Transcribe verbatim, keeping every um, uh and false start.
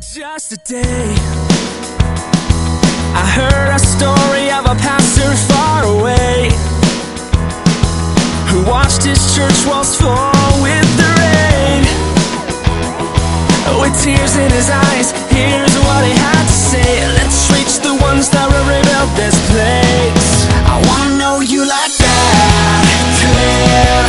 Just a day, I heard a story of a pastor far away who watched his church walls fall with the rain. With tears in his eyes, here's what he had to say. Let's reach the ones that will rebuild this place. I wanna know you like that, clear.